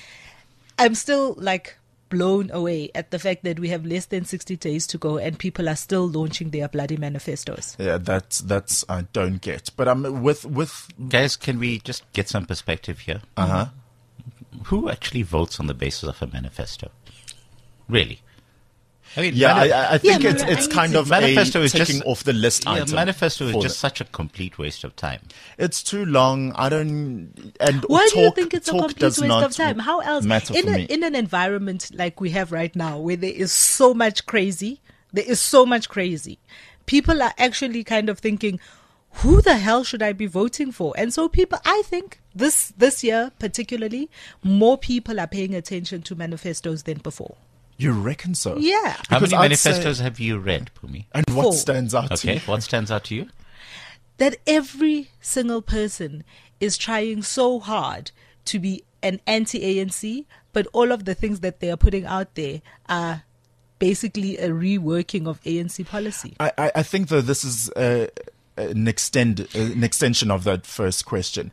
I'm still like blown away at the fact that we have less than sixty days to go and people are still launching their bloody manifestos. Yeah, that's, that's, I don't get. But I'm with, with, Guys, can we just get some perspective here? uh huh. Who actually votes on the basis of a manifesto? Really? I mean, Yeah, mani- I, I think Yeah, it's, man, it's I- kind of manifesto a is ticking just off the list yeah, item. manifesto is for just the- such a complete waste of time. It's too long. I don't. And Why talk, do you think it's a talk complete does waste not of time? How else? matter In, for a, me. in an environment like we have right now, where there is so much crazy, there is so much crazy, people are actually kind of thinking, who the hell should I be voting for? And so people, I think this this year particularly, more people are paying attention to manifestos than before. You reckon so? Yeah. How Because many I'd say- manifestos have you read, Pumi? And what Four. stands out to Okay, you? what stands out to you? That every single person is trying so hard to be an anti-A N C, but all of the things that they are putting out there are basically a reworking of A N C policy. I, I, I think though this is uh, an extend an extension of that first question.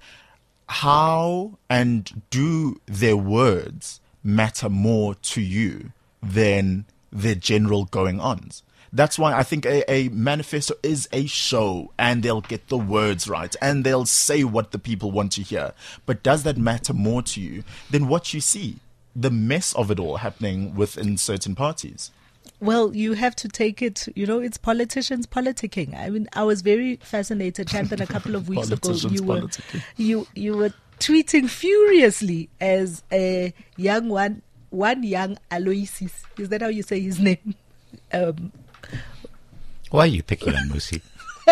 How and do their words matter more to you than their general going-ons? That's why I think a, a manifesto is a show, and they'll get the words right and they'll say what the people want to hear. But does that matter more to you than what you see? The mess of it all happening within certain parties. Well, you have to take it, you know, it's politicians politicking. I mean, I was very fascinated, Champion, a couple of weeks ago. Politicians You were, politicking. you, you were tweeting furiously as a young one, one young Aloysius. Is that how you say his name? Um, Why are you picking on Musi?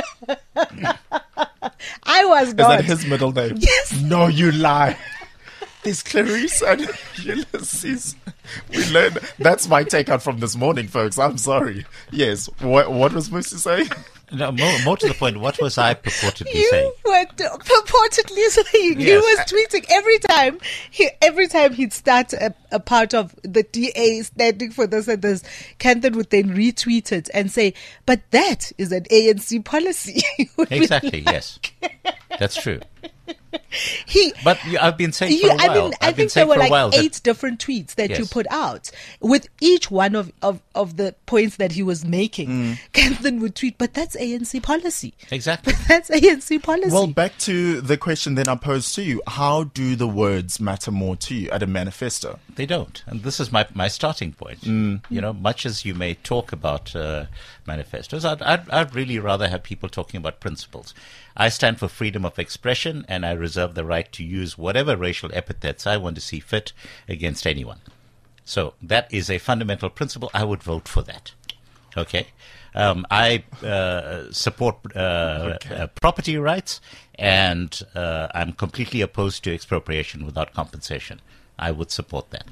I was Is not. that his middle name? Yes. No, you lie. There's Clarice and Ulysses. We learned. That's my takeout from this morning, folks. I'm sorry. Yes. What, what was Musi saying? No, more, more to the point, what was I purportedly You saying? were t- purportedly saying he Yes. was tweeting every time. He every time he'd start a, a part of the D A standing for this and this, Kanthan would then retweet it and say, "But that is an A N C policy." It would be Exactly, like- yes. That's true. he. But you, I've been saying You, for a while. I mean, I I've been think there saying were for a like while that- eight different tweets that you Yes. put out. With each one of, of, of the points that he was making, Mm. Kempton would tweet, but that's A N C policy. Exactly. But that's A N C policy. Well, back to the question then I posed to you. How do the words matter more to you at a manifesto? They don't. And this is my, my starting point. Mm. You know, much as you may talk about uh, manifestos, I'd, I'd, I'd really rather have people talking about principles. I stand for freedom of expression, and I reserve the right to use whatever racial epithets I want to see fit against anyone. So that is a fundamental principle. I would vote for that. Okay? Um, I uh, support uh, Okay. uh, property rights, and uh, I'm completely opposed to expropriation without compensation. I would support that.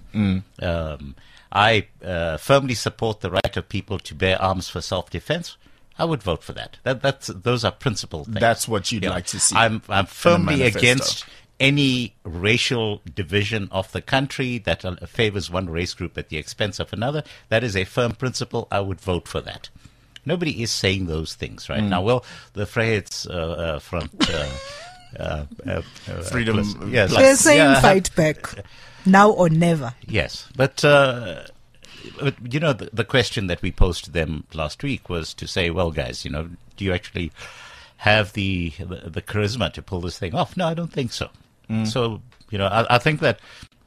Um, I uh, firmly support the right of people to bear arms for self-defense. I would vote for that. That that's those are principal things. That's what you'd Yeah. like to see I'm I'm firmly manifesto. against any racial division of the country that uh, favors one race group at the expense of another. That is a firm principle. I would vote for that. Nobody is saying those things right now. Well, the Vryheids uh, uh, Front, uh, uh, uh, uh, Freedom plus- yes, plus- They're saying yeah, fight back. Now or never. Yes, but, uh, but you know, the, the question that we posed to them last week was to say, well, guys, you know, do you actually have the the, the charisma to pull this thing off? No, I don't think so. So, you know, I, I think that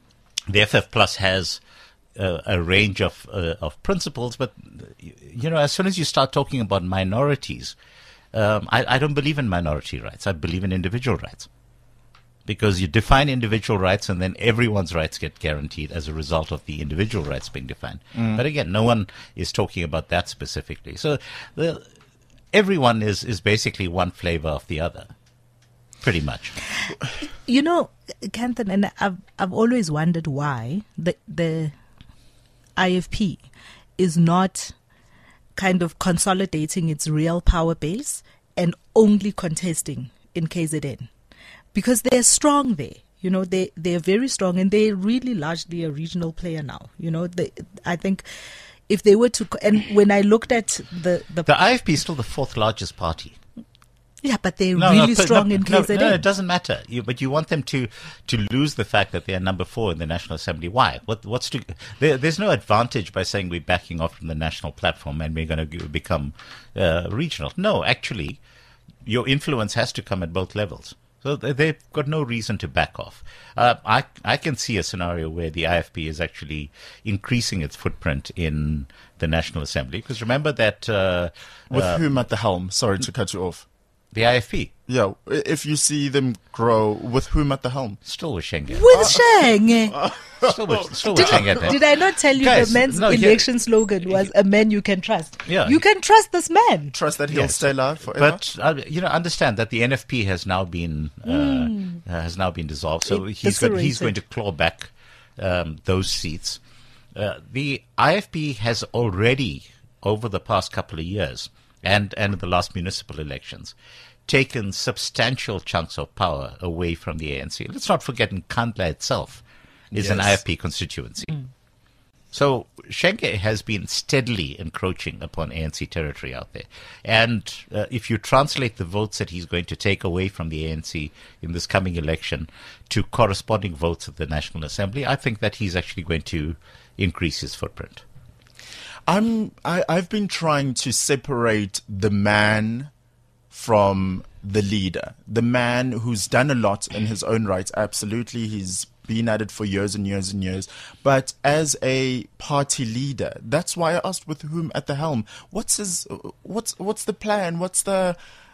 the F F Plus has uh, a range of uh, of principles, but you know, as soon as you start talking about minorities, um, I, I don't believe in minority rights. I believe in individual rights. Because you define individual rights and then everyone's rights get guaranteed as a result of the individual rights being defined. But again, no one is talking about that specifically. So the, everyone is, is basically one flavor of the other, pretty much. You know, Kempton, and I've I've always wondered why the the I F P is not kind of consolidating its real power base and only contesting in K Z N. Because they're strong there, you know, they they're very strong, and they're really largely a regional player now. You know, they, I think if they were to, and when I looked at the the, The I F P is still the fourth largest party. yeah, but they're No, really no, but- strong no, in no, K Z N. No, it doesn't matter. You, but you want them to, to lose the fact that they are number four in the National Assembly. Why? What, what's to, there, there's no advantage by saying we're backing off from the national platform and we're going to become uh, regional. No, actually, your influence has to come at both levels. So they- they've got no reason to back off. Uh, I I can see a scenario where the I F P is actually increasing its footprint in the National Assembly. Because remember that uh, With uh, whom at the helm? Sorry to cut you off. the I F P Yeah, i- if you see them grow, with whom at the helm? still with Schengen. With Sheng. Still with, still with Schengen. Did I not tell you Guys, the men's no, here- election slogan was "A man you can trust"? Yeah. You can trust this man. Trust that he'll Yes. stay alive forever? But uh, you know, understand that the N F P has now been uh, uh, has now been dissolved, so It he's got, he's eviscerated. going to claw back um, those seats. Uh, the I F P has already, over the past couple of years, and and the last municipal elections, taken substantial chunks of power away from the A N C. Let's not forget, Nkandla itself is an Yes. I F P constituency. So Schengen has been steadily encroaching upon A N C territory out there. And uh, if you translate the votes that he's going to take away from the A N C in this coming election to corresponding votes at the National Assembly, I think that he's actually going to increase his footprint. I'm I, I've been trying to separate the man from the leader. The man who's done a lot in his own right. Absolutely, he's been at it for years and years and years. But as a party leader, that's why I asked with whom at the helm. What's his? What's what's the plan? What's the?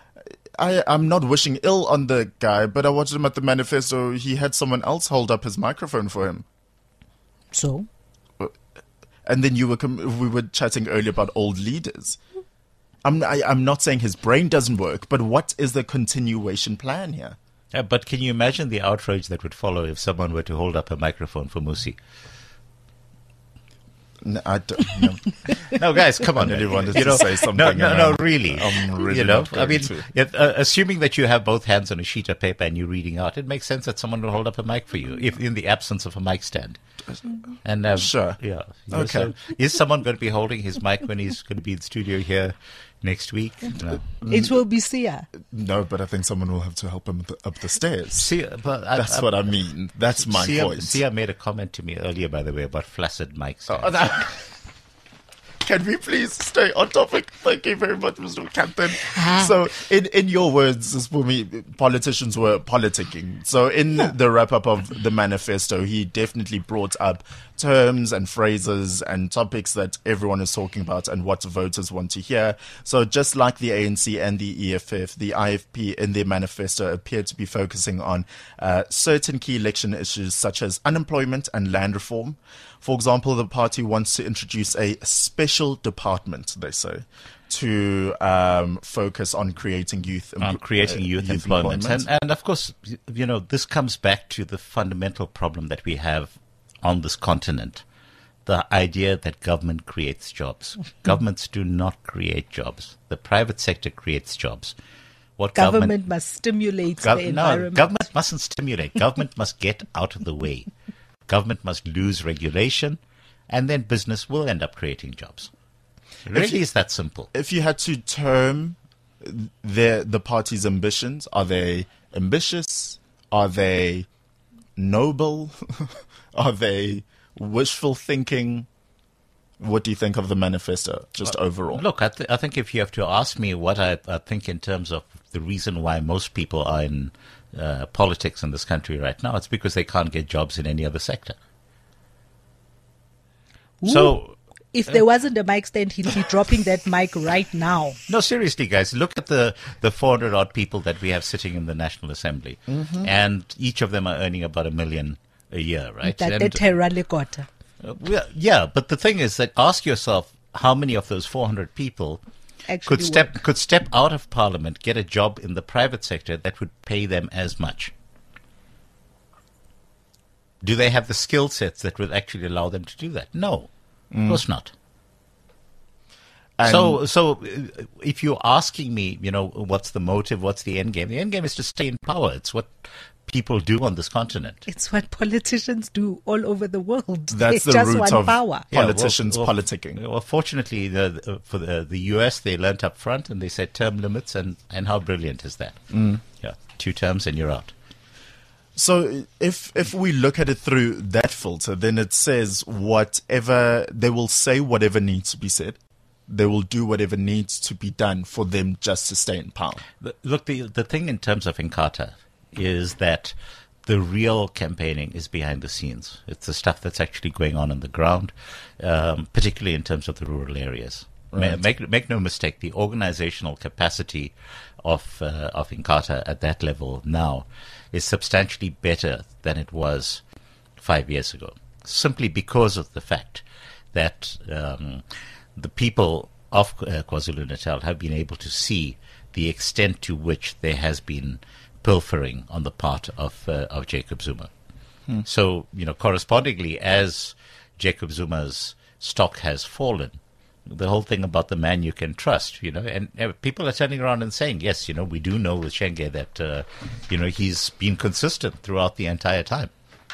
I, I'm not wishing ill on the guy, but I watched him at the manifesto. He had someone else hold up his microphone for him. So And then you were com- we were chatting earlier about old leaders. I'm I, I'm not saying his brain doesn't work, but what is the continuation plan here? Uh, but can you imagine the outrage that would follow if someone were to hold up a microphone for Musi? No, I don't, no. No, guys, come on. I really wanted You to know, say something, No, no, and no, I'm- really. I'm really you know, not I going mean, to. yeah, uh, assuming that you have both hands on a sheet of paper and you're reading out, it makes sense that someone will hold up a mic for you, if in the absence of a mic stand. And um, Sure. yeah. You know, Okay. so is someone going to be holding his mic when he's going to be in the studio here next week. No. It will be Sia. No, but I think someone will have to help him up the, up the stairs. Sia, but I, That's I, what I mean. That's my Sia, point. Sia made a comment to me earlier, by the way, about flaccid mics. Oh, that- Can we please stay on topic? Thank you very much, Mister Captain. So, in, in your words, for me, politicians were politicking. So, in the wrap up of the manifesto, he definitely brought up terms and phrases and topics that everyone is talking about and what voters want to hear. So, just like the A N C and the E F F, the I F P in their manifesto appear to be focusing on uh, certain key election issues such as unemployment and land reform. For example, the party wants to introduce a special department, they say, to um, focus on creating youth on creating uh, youth, youth employment. employment. And, and of course, you know, this comes back to the fundamental problem that we have on this continent. The idea that government creates jobs. Governments do not create jobs. The private sector creates jobs. What Government, government must stimulate Gov- the no, environment. government mustn't stimulate. Government must get out of the way. Government must lose regulation, and then business will end up creating jobs. It really you- is that simple. If you had to term the the party's ambitions, are they ambitious? Are they noble? Are they wishful thinking? What do you think of the manifesto, just overall? Look, I, th- I think if you have to ask me what I, I think in terms of the reason why most people are in uh, politics in this country right now, it's because they can't get jobs in any other sector. So, If there wasn't a mic stand, he'd be dropping that mic right now. no, seriously, guys, look at the, the four hundred odd people that we have sitting in the National Assembly. And each of them are earning about a million a year, right? That And- terra lekota. Uh, well, yeah, but the thing is that ask yourself how many of those four hundred people Actually could step work. could step out of parliament, get a job in the private sector that would pay them as much. Do they have the skill sets that would actually allow them to do that? No, of course not. And so, so uh, if you're asking me, you know, what's the motive, what's the end game? The end game is to stay in power. It's what people do on this continent. It's what politicians do all over the world. that's they the just root want of power. Yeah, well- politicians well, politicking. Well, fortunately, the, the- for the, the U S, they learnt up front and they set term limits, and, and how brilliant is that? Mm. Yeah, two terms and you're out. So if if we look at it through that filter, then it says whatever they will say, whatever needs to be said. They will do whatever needs to be done for them just to stay in power. The- Look, the, the thing in terms of Inkatha is that the real campaigning is behind the scenes. It's the stuff that's actually going on on the ground, um, particularly in terms of the rural areas. Ma- Right. Make make no mistake, the organizational capacity of uh, of Inkatha at that level now is substantially better than it was five years ago, simply because of the fact that um, the people of uh, KwaZulu-Natal have been able to see the extent to which there has been pilfering on the part of uh, of Jacob Zuma. So, you know, correspondingly, as Jacob Zuma's stock has fallen, the whole thing about the man you can trust, you know, and uh, people are turning around and saying, yes, you know, we do know with Shenge that, uh, you know, he's been consistent throughout the entire time.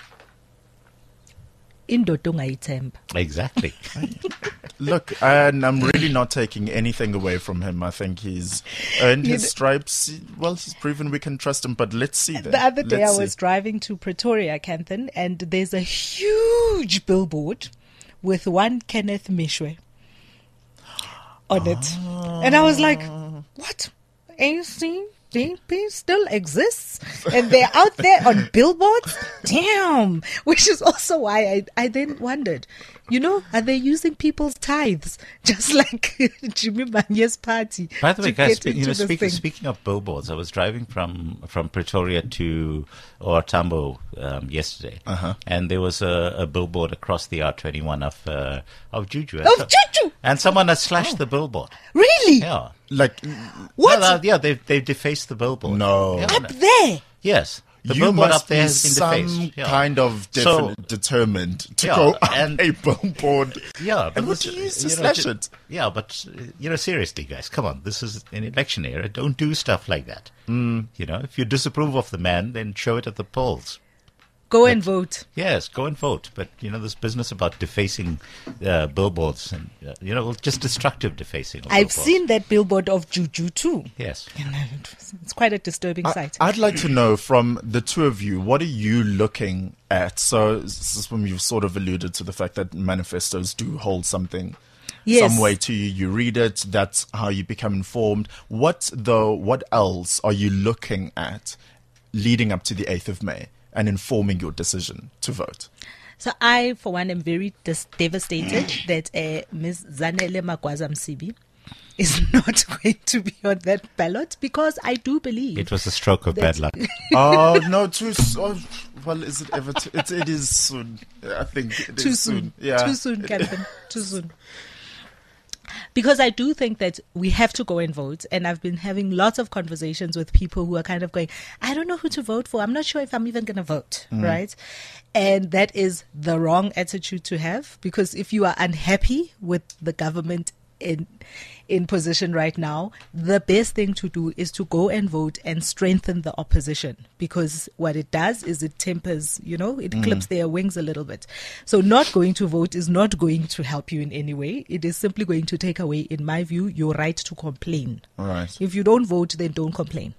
Indoda ungayithemba. Exactly. Look, and I'm really not taking anything away from him. I think he's earned You his kn- stripes. Well, he's proven we can trust him, but let's see. Then. The other day Let's I was see. driving to Pretoria, Kanthan, and there's a huge billboard with one Kenneth Mishwe on it. And I was like, what? A C D P still exists? And they're out there on billboards? Damn. Which is also why I, I then wondered, you know, are they using people's tithes? Just like Jimmy Manye's party. By the way, to guys, get spe- you into know, this speak, thing. speaking of billboards, I was driving from, from Pretoria to Ortambo um, yesterday, Uh-huh. and there was a, a billboard across the R twenty-one of uh, of Juju. And Of so- Juju! And someone has slashed the billboard. Really? Yeah. Like, What? No, no, yeah, they've, they've defaced the billboard. No. Yeah, Up no. there? Yes. The you billboard must up there be has been some defaced. Yeah. kind of So- definite, determined to Yeah, go up and- a billboard. Yeah, but and what this- do you use to you know, slash ju- it? Yeah, but uh, you know, seriously, guys, come on. This is an election era. Don't do stuff like that. Mm. You know, if you disapprove of the man, then show it at the polls. Go and vote. Yes, go and vote. But, you know, this business about defacing uh, billboards and, uh, you know, just destructive defacing of I've billboards. seen that billboard of Juju too. Yes. It's quite a disturbing I, sight. I'd like to know from the two of you, what are you looking at? So this is when you've sort of alluded to the fact that manifestos do hold something, Yes. some way to you. You read it, that's how you become informed. What though? What else are you looking at leading up to the eighth of May and informing your decision to vote? So I, for one, am very dis- devastated that uh, Miz Zanele Magwaza Msibi is not going to be on that ballot, because I do believe It was a stroke of bad luck. Oh no, too soon. Well, is it ever? Too, it, it is soon. I think it too is soon. Yeah, Too soon, Calvin. Too soon. Because I do think that we have to go and vote. And I've been having lots of conversations with people who are kind of going, I don't know who to vote for. I'm not sure if I'm even going to vote. Right. And that is the wrong attitude to have, because if you are unhappy with the government in in position right now, the best thing to do is to go and vote and strengthen the opposition, because what it does is it tempers, you know, it clips their wings a little bit. So not going to vote is not going to help you in any way. It is simply going to take away, in my view, your right to complain. Right. If you don't vote, then don't complain.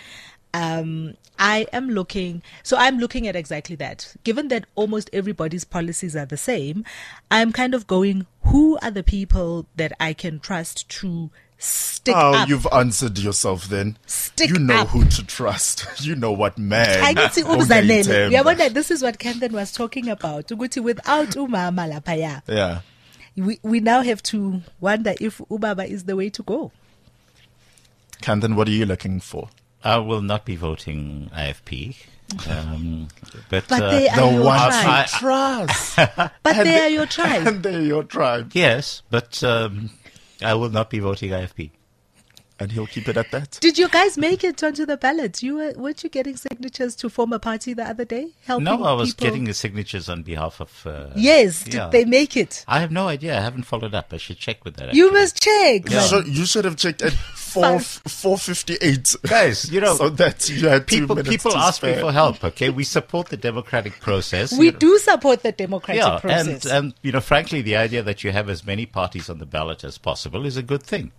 Um, I am looking, so I'm looking at exactly that. Given that almost everybody's policies are the same, I'm kind of going, who are the people that I can trust to stick Oh, up? you've answered yourself then. Stick you know up. who to trust. You know what man. I get ongayithemba. umzanele. Uyabona, this is what Camden was talking about. Ukuthi without umama laphaya, Yeah. we, we now have to wonder if ubaba is the way to go. Camden, what are you looking for? I will not be voting I F P. Um, but But uh, they are The your one tribe. to trust. But And they they- are your tribe. And they're your tribe. yes, but um, I will not be voting I F P. And he'll keep it at that. Did you guys make it onto the ballot? You were, weren't you getting signatures to form a party the other day? Helping No, I was people? getting the signatures on behalf of. Uh, Yes, did yeah. they make it? I have no idea. I haven't followed up. I should check with that. You actually. must check. You, man. should, you should have checked at four four fifty eight, Guys, you know, so that you had two people minutes people to ask me spare. for help. Okay, we support the democratic process. We You know, do support the democratic yeah, process. and and you know, frankly, the idea that you have as many parties on the ballot as possible is a good thing.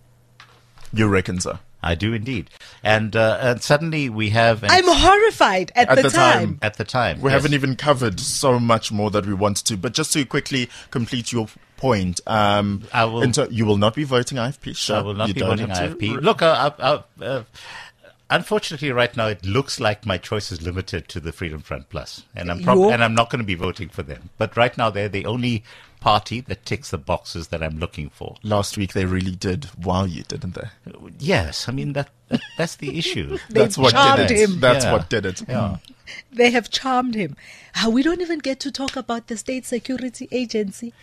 You reckon so? I do indeed, and uh, and suddenly we have. And I'm horrified at, At the, the time. time. at the time. We yes. haven't even covered so much more that we wanted to. But just to quickly complete your point, um, I will- into- you will not be voting I F P. Sure, I will not you be don't voting have to I F P. re- Look, I, I, I, uh, unfortunately, right now it looks like my choice is limited to the Freedom Front Plus, and I'm prob- Yo. and I'm not going to be voting for them. But right now, they're the only party that ticks the boxes that I'm looking for. Last week they really did wow you, didn't they? Yes, I mean that, that that's the issue. They've That's what charmed did it. him. That's Yeah. what did it. Yeah. They have charmed him. Ah, we don't even get to talk about the State Security Agency.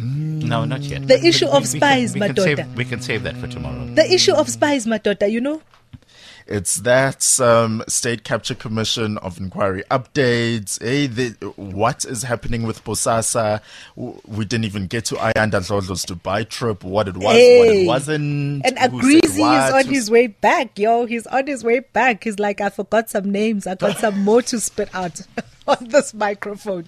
No, not yet. The issue of We can- spies, we can, Madoda. save, we can save that for tomorrow. The issue of spies, Matota, you know? It's that um, State Capture Commission of Inquiry updates. Hey, the, what is happening with Bosasa? W- We didn't even get to Ayanda Zodlo's Dubai trip, what it was, what Hey. it wasn't. And who Agreasy said is what, on who his way back, yo. He's on his way back. He's like, I forgot some names. I got some more to spit out on this microphone.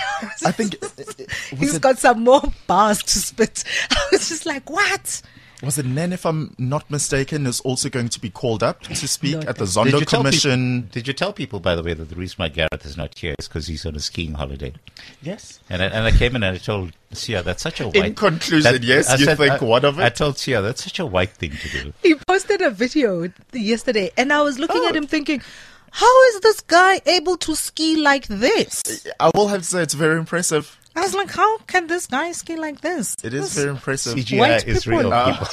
I think was He's it, got some more bars to spit. I was just like, what? was it Nen, if I'm not mistaken, is also going to be called up to speak Not at the that. Zondo Did you, tell Commission. people, did you tell people, by the way, that the reason why Gareth is not here is because he's on a skiing holiday? Yes. And I, and I came in and I told Sia, that's such a white... In conclusion, that- yes, I you said- think I- what of it? I told Sia, that's such a white thing to do. He posted a video yesterday, and I was looking Oh. at him thinking, how is this guy able to ski like this? I will have to say it's very impressive. I was like, how can this guy ski like this? It is This- very impressive. C G I White is people. real, Uh, people.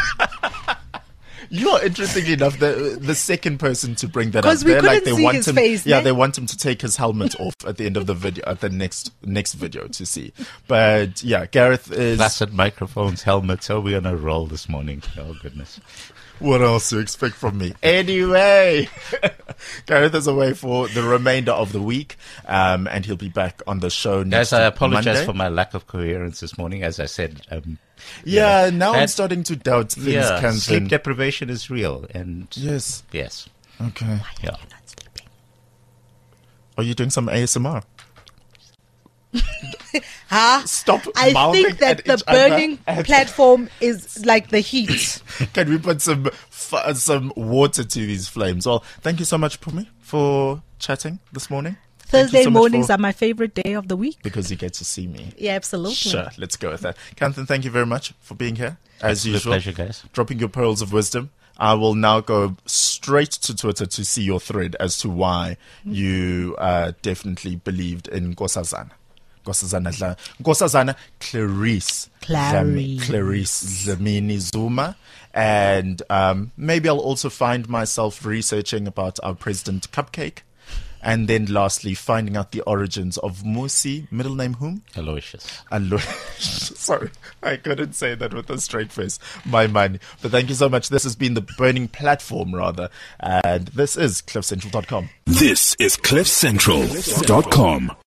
You're interesting enough, the the second person to bring that up. 'Cause we They're like couldn't they see want his him, face, yeah, ne? they want him to take his helmet off at the end of the video, at the next next video to see. But yeah, Gareth is. Placid microphones, helmets. Oh, we're on a roll this morning. Oh, goodness. What else do you expect from me? Anyway, Gareth is away for the remainder of the week, um, and he'll be back on the show next Guys, I apologize Monday. for my lack of coherence this morning. As I said, um, Yeah, you know, now I'm and- starting to doubt things. yeah, Kanzan. sleep deprivation is real. And Yes. yes, Okay. yeah. Not sleeping. Are you doing some A S M R? Huh? Stop I mouthing think that at the each other burning and- platform is like the heat. Can we put some f- some water to these flames? Well, thank you so much, Pumi, for chatting this morning. Thank you Thursday so much mornings for- are my favorite day of the week. because you get to see me. Yeah, absolutely. Sure, let's go with that. Canthan, thank you very much for being here, as Absolute usual. pleasure, guys. Dropping your pearls of wisdom. I will now go straight to Twitter to see your thread as to why you uh, definitely believed in Nkosazana. Nkosazana, Dla- Nkosazana Clarice. Dlami- Clarice. Clarice Dlamini Zuma. And um, maybe I'll also find myself researching about our President Cupcake. And then lastly, finding out the origins of Musi, middle name whom? Aloysius. Alo- Sorry, I couldn't say that with a straight face. My money. But thank you so much. This has been the burning platform, rather. And this is cliff central dot com. This is cliff central dot com.